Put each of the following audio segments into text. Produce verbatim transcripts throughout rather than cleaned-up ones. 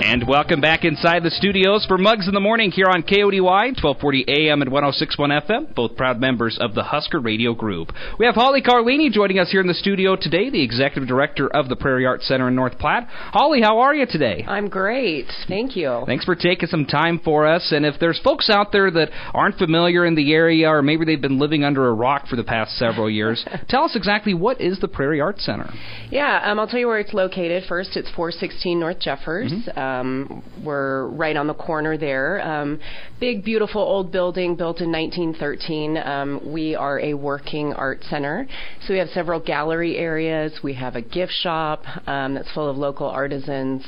And welcome back inside the studios for Mugs in the Morning here on K O D Y, twelve forty A M and one oh six point one F M, both proud members of the Husker Radio Group. We have Holly Carlini joining us here in the studio today, the Executive Director of the Prairie Arts Center in North Platte. Holly, how are you today? I'm great. Thank you. Thanks for taking some time for us. And if there's folks out there that aren't familiar in the area, or maybe they've been living under a rock for the past several years, tell us exactly what is the Prairie Arts Center? Yeah, um, I'll tell you where it's located. First, it's four sixteen North Jeffers. Mm-hmm. Um, we're right on the corner there. Um, big, beautiful old building built in nineteen thirteen. Um, we are a working art center. So we have several gallery areas. We have a gift shop um, that's full of local artisans.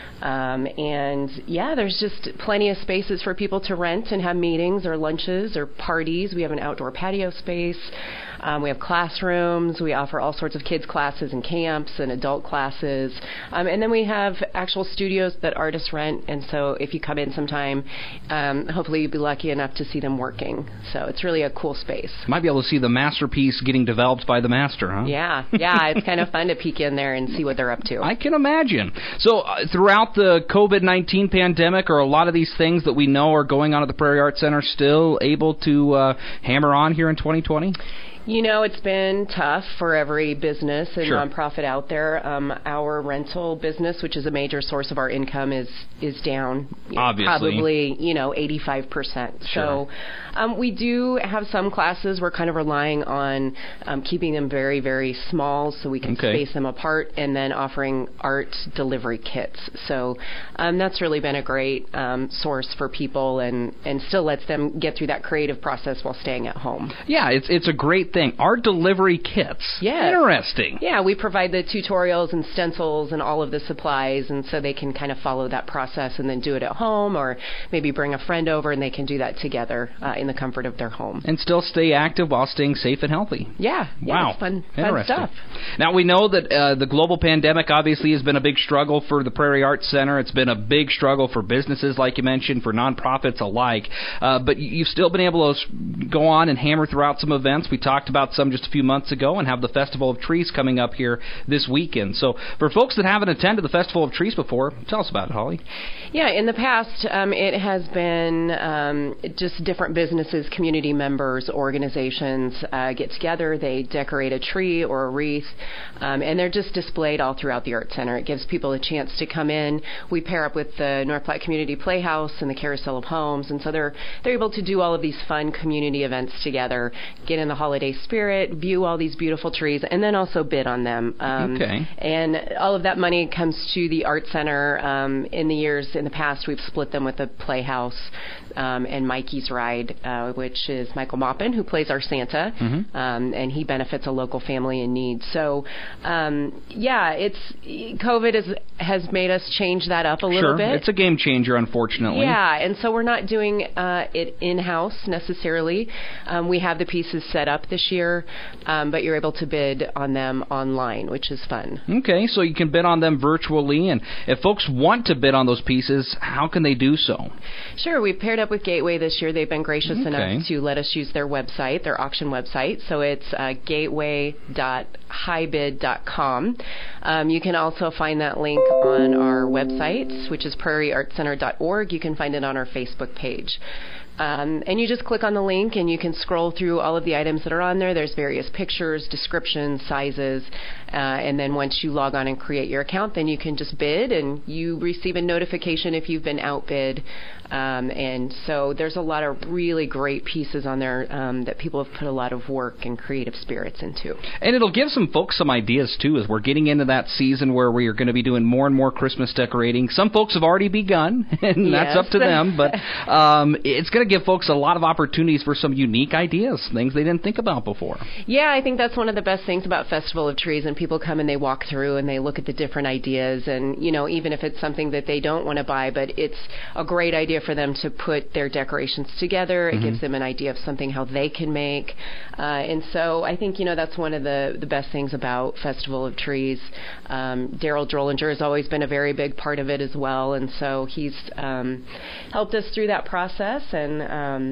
Um, and, yeah, there's just plenty of spaces for people to rent and have meetings or lunches or parties. We have an outdoor patio space. Um, we have classrooms. We offer all sorts of kids' classes and camps and adult classes. Um, and then we have actual studios that artists rent. And so if you come in sometime, um, hopefully you'll be lucky enough to see them working. So it's really a cool space. Might be able to see the masterpiece getting developed by the master, huh? Yeah, yeah. It's kind of fun to peek in there and see what they're up to. I can imagine. So uh, throughout the COVID nineteen pandemic, are a lot of these things that we know are going on at the Prairie Arts Center still able to uh, hammer on here in twenty twenty? You know, it's been tough for every business and sure. nonprofit out there. Um, our rental business, which is a major source of our income, is is down. Obviously. Probably, you know, eighty-five percent. Sure. So um, we do have some classes. We're kind of relying on um, keeping them very, very small so we can okay. space them apart, and then offering art delivery kits. So um, that's really been a great um, source for people, and, and still lets them get through that creative process while staying at home. Yeah, it's it's a great thing. Art delivery kits. Yes. Interesting. Yeah, we provide the tutorials and stencils and all of the supplies, and so they can kind of follow that process and then do it at home, or maybe bring a friend over and they can do that together uh, in the comfort of their home. And still stay active while staying safe and healthy. Yeah. yeah wow. It's fun, fun stuff. Now, we know that uh, the global pandemic obviously has been a big struggle for the Prairie Arts Center. It's been a big struggle for businesses, like you mentioned, for nonprofits alike. Uh, but you've still been able to go on and hammer throughout some events. We talked about some just a few months ago, and have the Festival of Trees coming up here this weekend. So for folks that haven't attended the Festival of Trees before, tell us about it, Holly. Yeah, in the past, um, it has been um, just different businesses, community members, organizations uh, get together, they decorate a tree or a wreath, um, and they're just displayed all throughout the Art Center. It gives people a chance to come in. We pair up with the North Platte Community Playhouse and the Carousel of Homes, and so they're they're able to do all of these fun community events together, get in the holiday spirit, view all these beautiful trees, and then also bid on them. Um, okay. And all of that money comes to the Art Center. Um, in the years in the past, we've split them with the Playhouse um, and Mikey's Ride, uh, which is Michael Maupin, who plays our Santa, mm-hmm. um, and he benefits a local family in need. So, um, yeah, it's COVID is, has made us change that up a little sure. bit. It's a game changer, unfortunately. Yeah, and so we're not doing uh, it in-house necessarily. Um, we have the pieces set up this year, um, but you're able to bid on them online, which is fun. Okay, so you can bid on them virtually, and if folks want to bid on those pieces, how can they do so? Sure, we've paired up with Gateway this year. They've been gracious okay. enough to let us use their website, their auction website. So it's uh, gateway dot hibid dot com. Um, you can also find that link on our website, which is prairie art center dot org. You can find it on our Facebook page. Um, and you just click on the link and you can scroll through all of the items that are on there. There's various pictures, descriptions, sizes, uh, and then once you log on and create your account, then you can just bid and you receive a notification if you've been outbid. Um, and so there's a lot of really great pieces on there um, that people have put a lot of work and creative spirits into. And it'll give some folks some ideas, too, as we're getting into that season where we are going to be doing more and more Christmas decorating. Some folks have already begun, and yes. that's up to them. But um, it's going to give folks a lot of opportunities for some unique ideas, things they didn't think about before. Yeah, I think that's one of the best things about Festival of Trees, and people come and they walk through and they look at the different ideas, and, you know, even if it's something that they don't want to buy, but it's a great idea for them to put their decorations together. It mm-hmm. gives them an idea of something how they can make. Uh, and so I think, you know, that's one of the, the best things about Festival of Trees. Um, Daryl Drollinger has always been a very big part of it as well, and so he's um, helped us through that process, and um,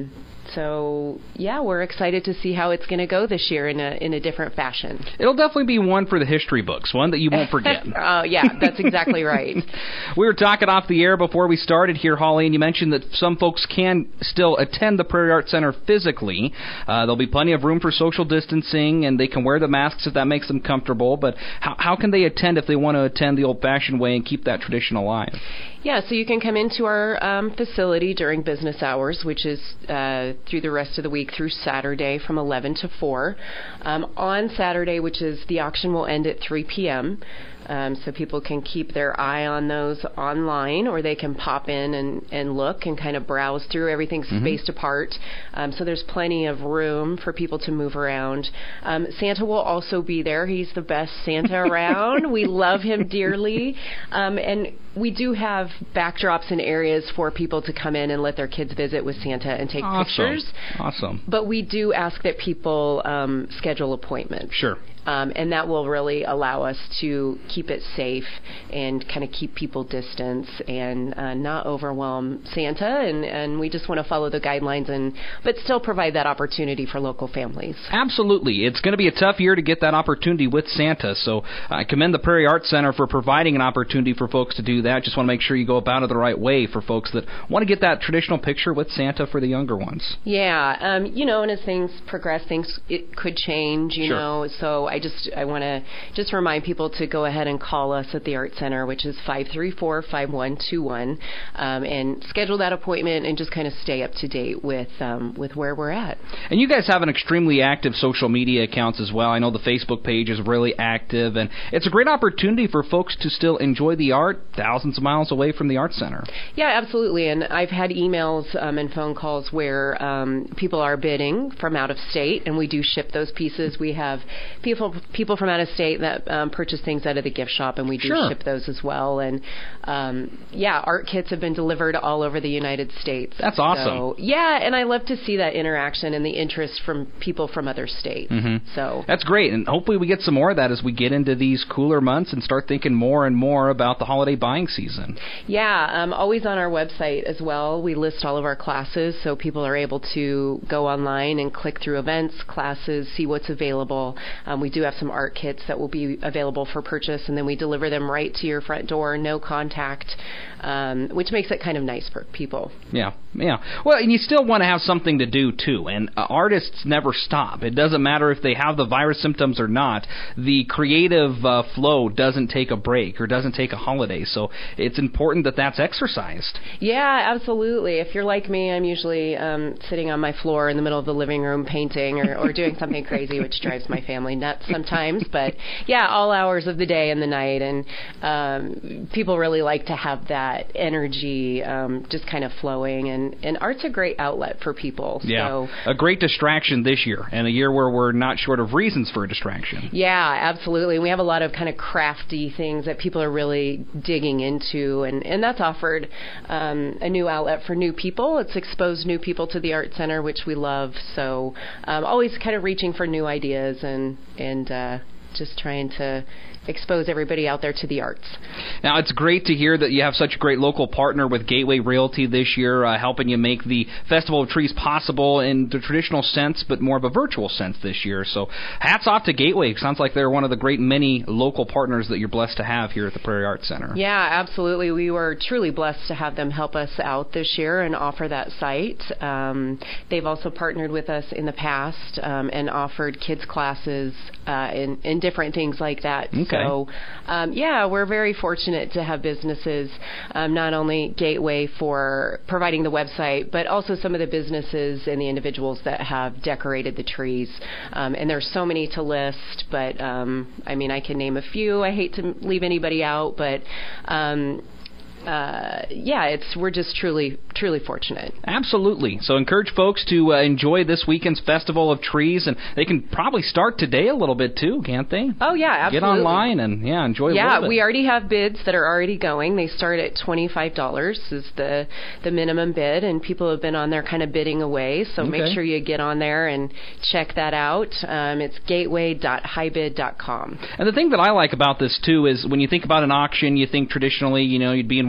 so yeah, we're excited to see how it's going to go this year in a in a different fashion. It'll definitely be one for the history books, one that you won't forget. Oh uh, yeah, that's exactly right. We were talking off the air before we started here, Holly, and you mentioned that some folks can still attend the Prairie Arts Center physically. Uh, there'll be plenty of room for social distancing, and they can wear the masks if that makes them comfortable. But how how can they attend if they want to attend the old-fashioned way and keep that tradition alive? Yeah, so you can come into our um, facility during business hours, which is uh, through the rest of the week through Saturday from eleven to four. Um, on Saturday, which is the auction will end at three p.m., Um, so people can keep their eye on those online, or they can pop in and, and look and kind of browse through. Everything's mm-hmm. spaced apart. Um, so there's plenty of room for people to move around. Um, Santa will also be there. He's the best Santa around. We love him dearly. Um, and we do have backdrops and areas for people to come in and let their kids visit with Santa and take awesome. pictures. Awesome. But we do ask that people um, schedule appointments. Sure. Um, and that will really allow us to keep it safe and kind of keep people distance and uh, not overwhelm Santa. And, and we just want to follow the guidelines, and but still provide that opportunity for local families. Absolutely. It's going to be a tough year to get that opportunity with Santa. So I commend the Prairie Arts Center for providing an opportunity for folks to do that. Just want to make sure you go about it the right way for folks that want to get that traditional picture with Santa for the younger ones. Yeah. Um, you know, and as things progress, things it could change, you sure. know. So I just I want to just remind people to go ahead and call us at the Art Center, which is five three four, five one two one, um, and schedule that appointment and just kind of stay up to date with um, with where we're at. And you guys have an extremely active social media accounts as well. I know the Facebook page is really active, and it's a great opportunity for folks to still enjoy the art thousands of miles away from the Art Center. Yeah, absolutely. And I've had emails um, and phone calls where um, people are bidding from out of state, and we do ship those pieces. We have people people from out of state that um, purchase things out of the gift shop, and we do sure. ship those as well. And um, yeah, art kits have been delivered all over the United States. That's awesome. So, yeah, and I love to see that interaction and the interest from people from other states. Mm-hmm. So that's great, and hopefully we get some more of that as we get into these cooler months and start thinking more and more about the holiday buying season. Yeah, um, always on our website as well. We list all of our classes, so people are able to go online and click through events, classes, see what's available. Um, we do have some art kits that will be available for purchase, and then we deliver them right to your front door, no contact, um, which makes it kind of nice for people. Yeah, yeah. Well, and you still want to have something to do, too, and uh, artists never stop. It doesn't matter if they have the virus symptoms or not. The creative uh, flow doesn't take a break or doesn't take a holiday, so it's important that that's exercised. Yeah, absolutely. If you're like me, I'm usually um, sitting on my floor in the middle of the living room painting or, or doing something crazy, which drives my family nuts sometimes. But, yeah, all hours of the day and the night, and um, people really like to have that energy um, just kind of flowing, and, and art's a great outlet for people. Yeah, so, a great distraction this year, and a year where we're not short of reasons for a distraction. Yeah, absolutely. We have a lot of kind of crafty things that people are really digging into, and, and that's offered um, a new outlet for new people. It's exposed new people to the Art Center, which we love. So um, always kind of reaching for new ideas and, and uh, just trying to expose everybody out there to the arts. Now, it's great to hear that you have such a great local partner with Gateway Realty this year, uh, helping you make the Festival of Trees possible in the traditional sense, but more of a virtual sense this year. So hats off to Gateway. It sounds like they're one of the great many local partners that you're blessed to have here at the Prairie Arts Center. Yeah, absolutely. We were truly blessed to have them help us out this year and offer that site. Um, they've also partnered with us in the past um, and offered kids classes uh, and, and different things like that. Okay. So, um, yeah, we're very fortunate to have businesses, um, not only Gateway for providing the website, but also some of the businesses and the individuals that have decorated the trees. Um, and there's so many to list, but, um, I mean, I can name a few. I hate to leave anybody out, but um, Uh, yeah, it's we're just truly, truly fortunate. Absolutely. So encourage folks to uh, enjoy this weekend's Festival of Trees, and they can probably start today a little bit too, can't they? Oh yeah, absolutely. Get online and yeah, enjoy. Yeah, a little bit. We already have bids that are already going. They start at twenty-five dollars is the the minimum bid, and people have been on there kind of bidding away. So okay. make sure you get on there and check that out. Um, it's gateway dot hybid dot com. And the thing that I like about this too is when you think about an auction, you think traditionally, you know, you'd be in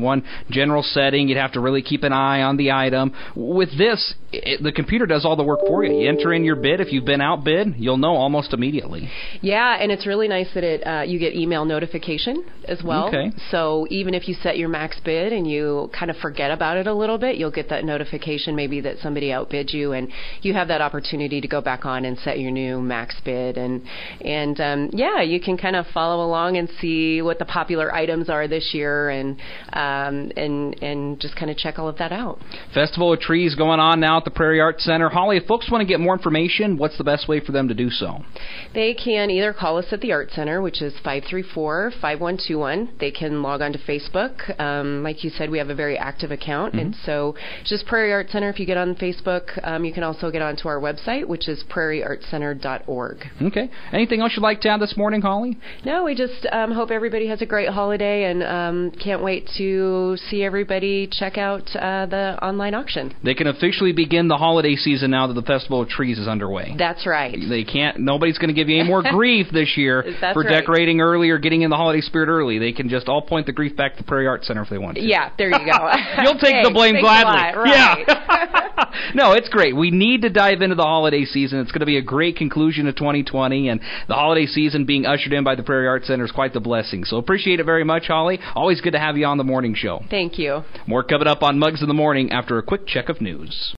one general setting. You'd have to really keep an eye on the item. With this, it, the computer does all the work for you. You enter in your bid. If you've been outbid, you'll know almost immediately. Yeah, and it's really nice that it uh, you get email notification as well. Okay. So even if you set your max bid and you kind of forget about it a little bit, you'll get that notification maybe that somebody outbid you, and you have that opportunity to go back on and set your new max bid. And and um, yeah, you can kind of follow along and see what the popular items are this year, and um, and and just kind of check all of that out. Festival of Trees going on now at the Prairie Arts Center. Holly, if folks want to get more information, what's the best way for them to do so? They can either call us at the Art Center, which is five three four, five one two one. They can log on to Facebook. Um, like you said, we have a very active account, mm-hmm. and so it's just Prairie Art Center. If you get on Facebook, um, you can also get onto our website, which is prairie art center dot org. Okay. Anything else you'd like to add this morning, Holly? No, we just um, hope everybody has a great holiday, and um, can't wait to see everybody check out uh, the online auction. They can officially begin the holiday season now that the Festival of Trees is underway. That's right. They can't. Nobody's going to give you any more grief this year That's for right. decorating early or getting in the holiday spirit early. They can just all point the grief back to the Prairie Arts Center if they want to. Yeah, there you go. You'll take Thanks. the blame Thanks gladly. a lot. Right. Yeah. No, it's great. We need to dive into the holiday season. It's going to be a great conclusion of twenty twenty, and the holiday season being ushered in by the Prairie Arts Center is quite the blessing. So appreciate it very much, Holly. Always good to have you on the morning show. Thank you. More coming up on Mugs in the Morning after a quick check of news.